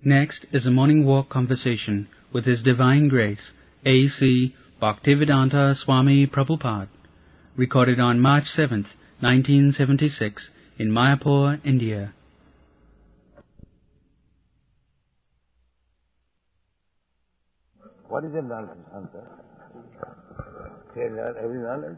Next is a morning walk conversation with His Divine Grace, A.C. Bhaktivedanta Swami Prabhupada, recorded on March 7th, 1976, in Mayapur, India. What is the knowledge, answer? Every knowledge?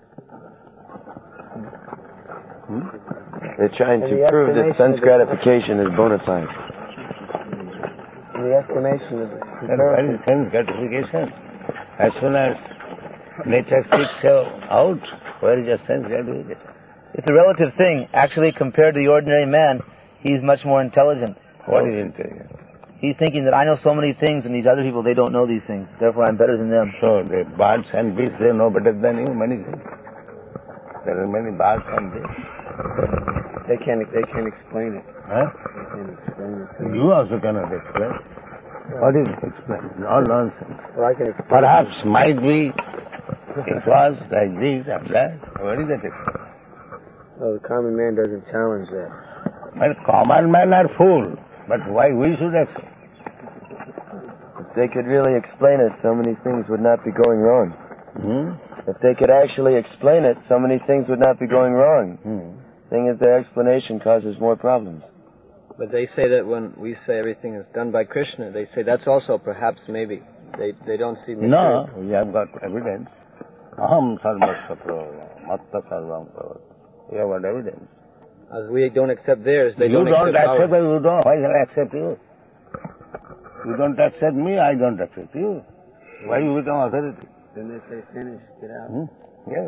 They're trying to prove that sense gratification is bona fide. The estimation of What is sense gratification? As soon as nature kicks out, where is your sense gratification? It's a relative thing. Actually, compared to the ordinary man, he's much more intelligent. What is intelligence? He's thinking that I know so many things, and these other people, they don't know these things. Therefore, I'm better than them. So the birds and beasts, they know better than you many things. There are many birds and beasts. They can't explain it. Huh? They can't explain it. You also cannot explain. What is explain? All nonsense. Well, I can explain. Perhaps, might be, it was like this and that. What is that explain? Oh, the common man doesn't challenge that. Well, common men are fool. But why we should accept? If they could really explain it, so many things would not be going wrong. If they could actually explain it, so many things would not be going wrong. Thing is, their explanation causes more problems. But they say that when we say everything is done by Krishna, they say that's also perhaps maybe. They don't see me. No, we have got evidence. Aham sarvasya prabhava, matta sarvam prabhava. We have got evidence. As we don't accept theirs, they you don't accept ours. You don't. Why shall I accept you? You don't accept me, I don't accept you. Why you become authority? Then they say, finish, get out. Yes.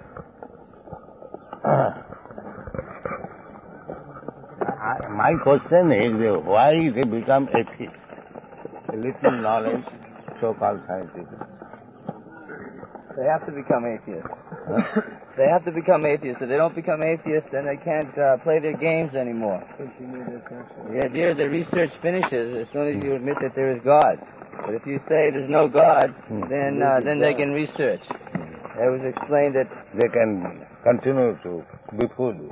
My question is, why they become atheists? A little knowledge, so-called scientific. They have to become atheists. They have to become atheists. If they don't become atheists, then they can't play their games anymore. The idea the research finishes as soon as you admit that there is God. But if you say there's no God, then they can research. It was explained that they can continue to befool you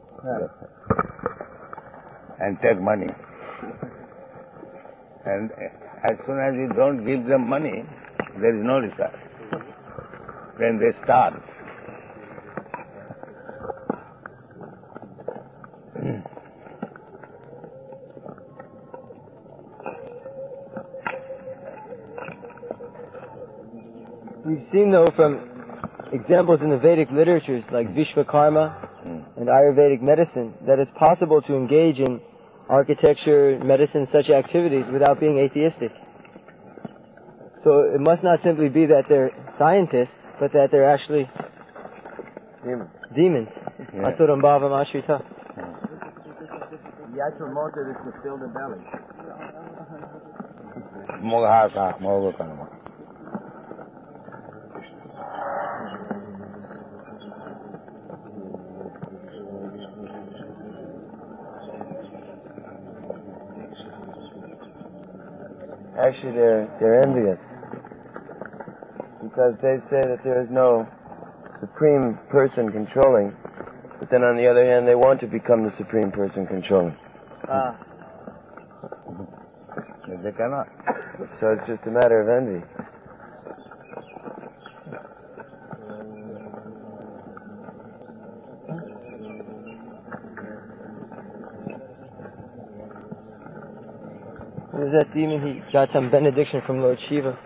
and take money. And as soon as you don't give them money, there is no research. Then they starve. We've seen, though, from examples in the Vedic literatures, like Vishvakarma and Ayurvedic medicine, that it's possible to engage in architecture, medicine, such activities without being atheistic. So it must not simply be that they're scientists, but that they're actually demons. Asuram bhavam ashrita. the actual motive is to fill the belly. Moghasa, Moghakana. Actually, they're envious because they say that there is no supreme person controlling, but then on the other hand, they want to become the supreme person controlling. They cannot. So it's just a matter of envy. There's that demon, he got some benediction from Lord Shiva.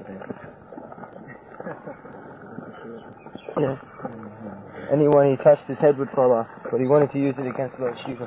Yeah. Anyone he touched, his head would fall off, but he wanted to use it against Lord Shiva.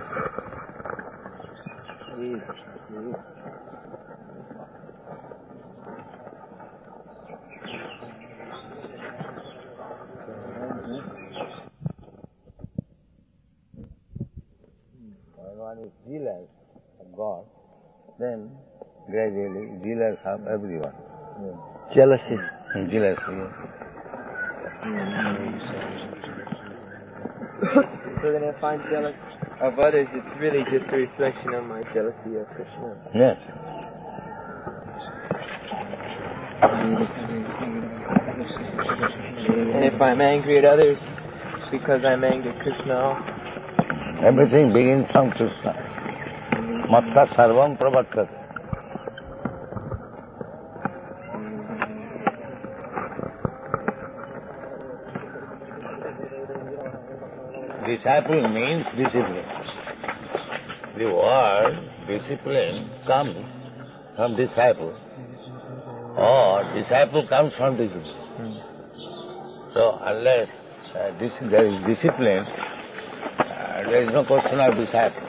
When one is jealous of God, then gradually jealous of everyone. Jealousy. Jealousy. So then I find jealous of others, it's really just a reflection of my jealousy of Krishna. Yes. And if I'm angry at others, it's because I'm angry at Krishna. Everything begins from Krishna. Matta sarvam pravartate. disciple means discipline. The word discipline comes from disciple, or disciple comes from discipline. So unless there is discipline, there is no question of disciple.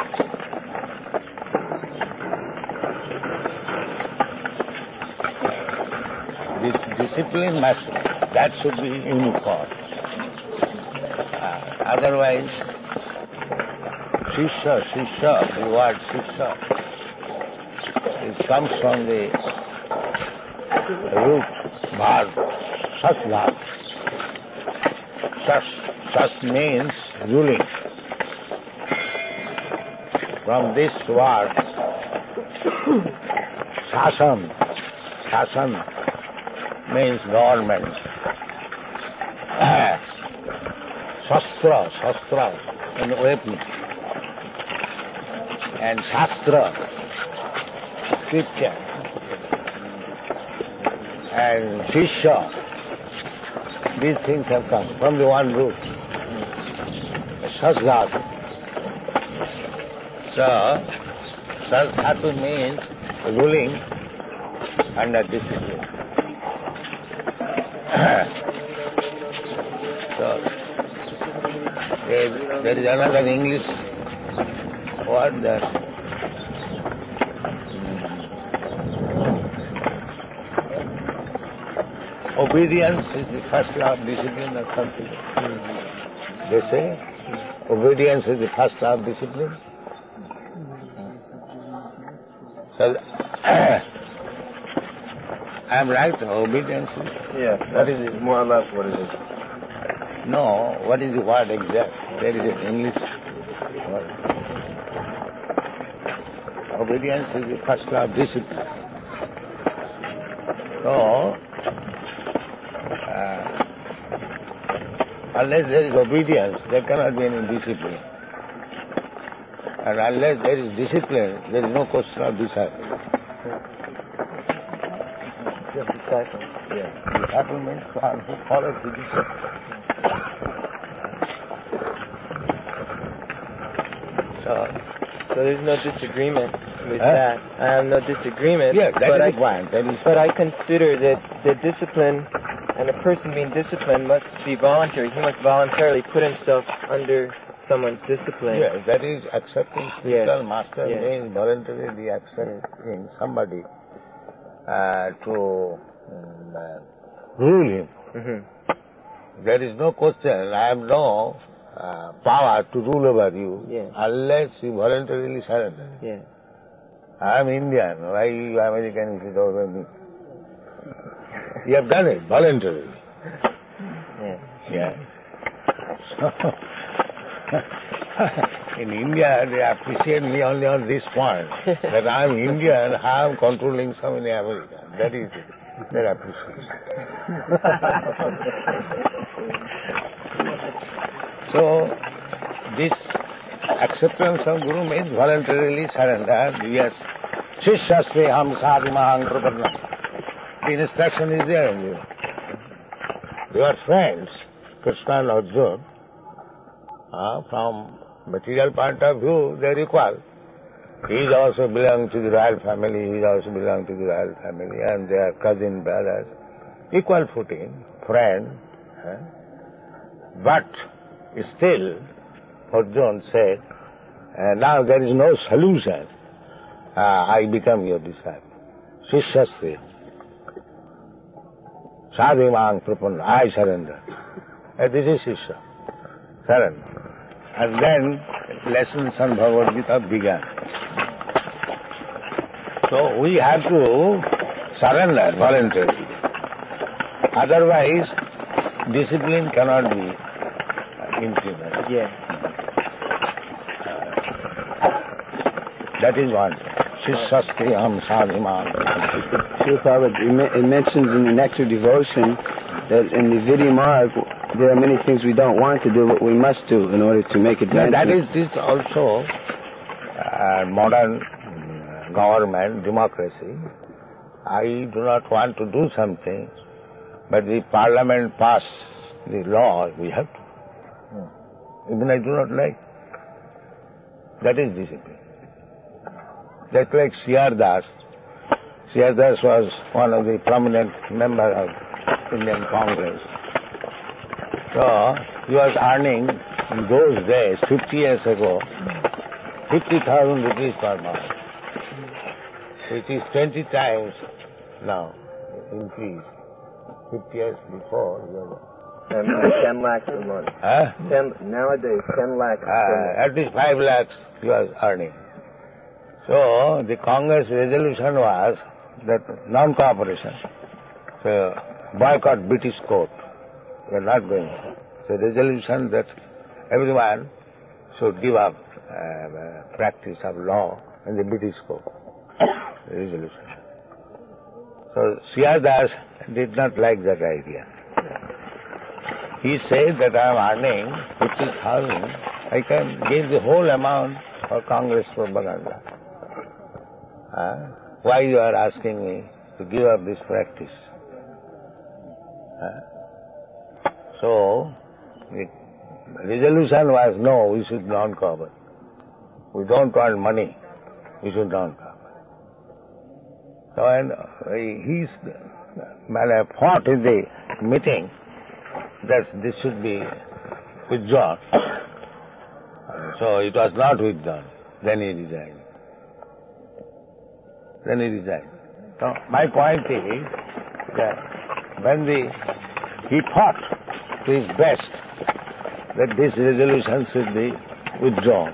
This discipline that should be uniform. Otherwise, Shishya, the word Shishya, it comes from the root verb, Shasva. Shas means ruling. From this word, Shasan means government. Shastra, and weapon. And Shastra, scripture. And Shishya, these things have come from the one root. Shasgat. So, Shasgatu means ruling under discipline. So, there is another English word that obedience is the first law of discipline or something. They say obedience is the first law of discipline. So, I am right, obedience is... Yeah, what is it? More or less what it is. No, what is the word exact? There is an English word. Obedience is the first law of discipline. So, unless there is obedience, there cannot be any discipline. And unless there is discipline, there is no question of disciple. Just disciple. Yes. Disciple means one who follows the disciple. So there's no disagreement with that. I have no disagreement. Yes, that is the point. But I consider that the discipline and a person being disciplined must be voluntary. He must voluntarily put himself under someone's discipline. Yes, that is accepting spiritual master means voluntarily accepting somebody to rule him. Mm-hmm. There is no question. I have no power to rule over you unless you voluntarily surrender. Yes. I am Indian. Why you American sit over me? You have done it voluntarily. Yes. In India, they appreciate me only on this point, that I am Indian, I am controlling so many Americans. That is it. Their appreciation. So, this acceptance of Guru means voluntarily surrender. Yes, Shishya ham sadhimahang prapanna. The instruction is there in you. Your friends, Krishna and Arjuna, from material point of view, they are equal. He is also belong to the royal family, he is also belong to the royal family, and they are cousin brothers. Equal footing, friend. But still, Arjuna said, now there is no solution. I become your disciple. Shishya sadhimang prapanna, I surrender. This is Shishya. Surrender. And then lessons on Bhagavad Gita began. So we have to surrender voluntarily. Otherwise, discipline cannot be implemented. Yes. That is one. Shishya ham sadhimang. Srila Prabhupada, it mentions in the Nectar Devotion that in the Vidya Marg, there are many things we don't want to do, but we must do in order to make advancement. That is this also modern government, democracy. I do not want to do something, but the parliament pass the law, we have to. even I do not like. That is discipline. That's like C.R. Das. C.R. Das was one of the prominent members of Indian Congress. So, he was earning, in those days, 50 years ago, 50,000 rupees per month, which is 20 times now increased. 50 years before, he was 10 lakhs a month. Nowadays, 10 lakhs. At least 5 lakhs he was earning. So the Congress resolution was that non-cooperation, so boycott British court. We are not going. So resolution that everyone should give up practice of law in the British court. Resolution. So C.R. Das did not like that idea. He said that I am earning 50,000, I can give the whole amount for Congress propaganda. Why you are asking me to give up this practice? So, the resolution was no, we should non-cooperate. We don't want money, we should non-cooperate. So, and he fought in the meeting that this should be withdrawn. So it was not withdrawn. Then he resigned. So my point is that when he fought to his best that this resolution should be withdrawn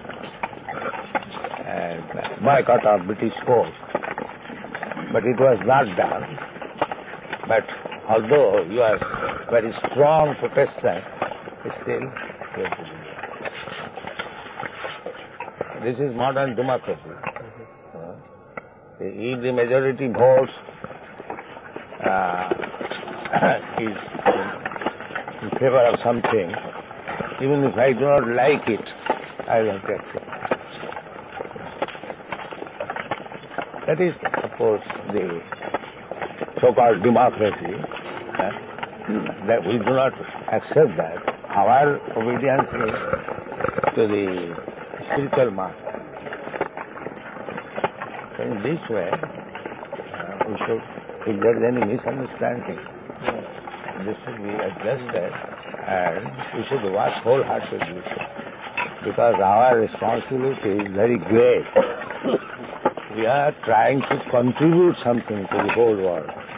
and boycott of British court. But it was not done. But although you are very strong Protestant, still you have to do that. This is modern democracy. If the majority votes is in favor of something, even if I do not like it, I will have to accept it. That is, of course, the so-called democracy. That we do not accept that. Our obedience is to the spiritual master. So in this way, we should, if there is any misunderstanding, this should be adjusted and we should work wholeheartedly because our responsibility is very great. We are trying to contribute something to the whole world.